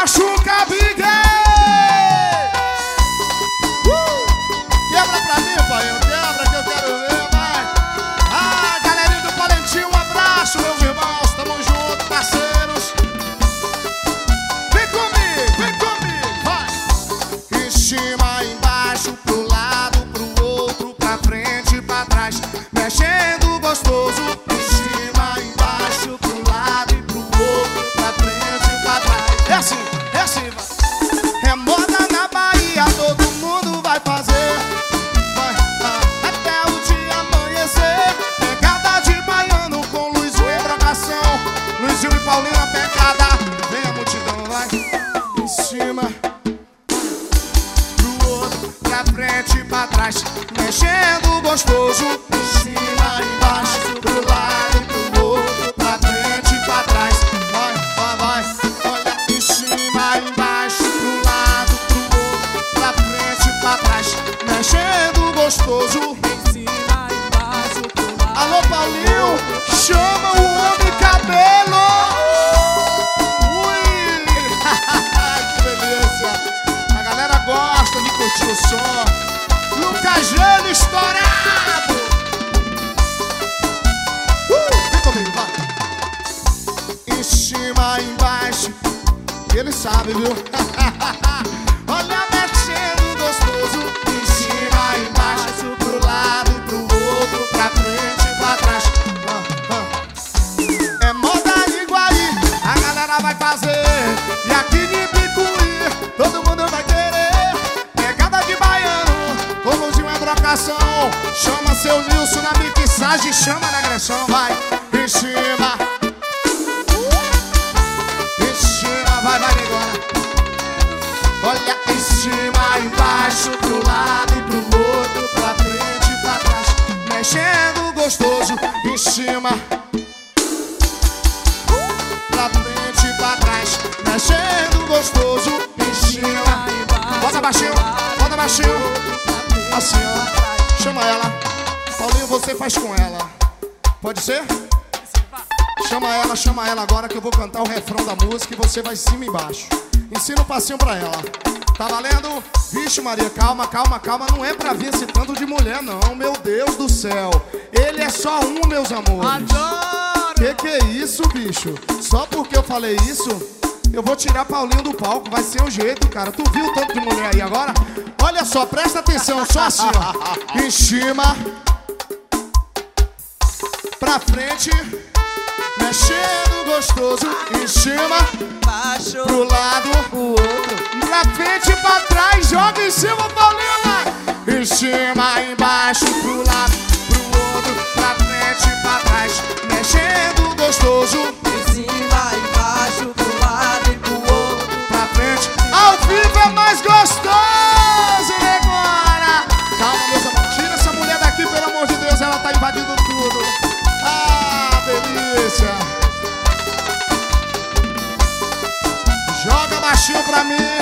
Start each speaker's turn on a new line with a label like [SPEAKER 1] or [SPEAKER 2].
[SPEAKER 1] machuca, Big! Quebra pra mim, pai, quebra que eu quero ver, vai. Ah, galerinha do Valentim, um abraço, meus irmãos, tamo junto, parceiros. Vem comigo, vai. Em cima, embaixo, pro lado, pro outro, pra frente, pra trás, mexendo gostoso. Em cima, embaixo, pro lado e pro outro, pra frente e pra trás. É assim, vai. É moda na Bahia, todo mundo vai fazer. Vai, até o dia amanhecer. Pegada de baiano com Luizinho em brocação. Luizinho e Paulinho na pegada. Vem a multidão, vai. Em cima, pro outro, pra frente e pra trás, mexendo gostoso. Em cima, embaixo, pro lado e pro outro, pra frente e pra trás. Vai. Olha, em cima, embaixo, pro lado, pro outro, pra frente e pra trás, mexendo gostoso.
[SPEAKER 2] Em cima, embaixo, pro lado.
[SPEAKER 1] Alô, Paulinho, chama o homem cabelo. Ui! Que delícia. A galera gosta de curtir o som. Lucas Gelo estourado. Vem comigo, vai. Em cima, embaixo, ele sabe, viu? Olha, mexendo gostoso. Em cima, embaixo, pro lado e pro outro, pra frente e pra trás. É moda de Iguaí, a galera vai fazer. E aqui de Picuí, todo mundo vai querer. Pegada de baiano, com Luzinho em brocação. Chama seu Nilson na mixagem, chama na agressão, vai. Em cima, vai, negona. Olha, em cima, embaixo, pro lado e pro outro, pra frente e pra trás, mexendo gostoso. Em cima, pra frente e pra trás, mexendo gostoso. Em cima, bota baixinho, assim, ó. Chama ela. Paulinho, você faz com ela. Pode ser? Chama ela agora que eu vou cantar o refrão da música e você vai em cima e embaixo. Ensina um passinho pra ela. Tá valendo? Vixe Maria, calma. Não é pra vir esse tanto de mulher, não. Meu Deus do céu. Ele é só um, meus amores.
[SPEAKER 2] Adoro!
[SPEAKER 1] Que é isso, bicho? Só porque eu falei isso, eu vou tirar Paulinho do palco. Vai ser o jeito, cara. Tu viu o tanto de mulher aí agora? Olha só, presta atenção. Só assim, ó. Em cima, pra frente, mexendo gostoso. Em cima,
[SPEAKER 2] Baixo,
[SPEAKER 1] pro lado,
[SPEAKER 2] o outro.
[SPEAKER 1] pra frente e pra trás. Joga em cima, Paulinho. Em cima, embaixo, pro lado, pro outro, pra frente e pra trás, mexendo gostoso.
[SPEAKER 2] Em cima, embaixo, pro lado e pro outro.
[SPEAKER 1] Pra frente, ao vivo é mais gostoso, negona. Calma, meus amores. Tira essa mulher daqui, pelo amor de Deus. Ela tá invadindo tudo. Ah, delícia. Joga baixinho pra mim.